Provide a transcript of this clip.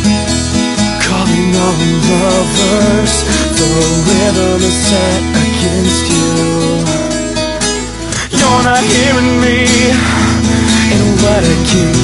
calling all lovers. The rhythm is set against you. You're not hearing me, and what I can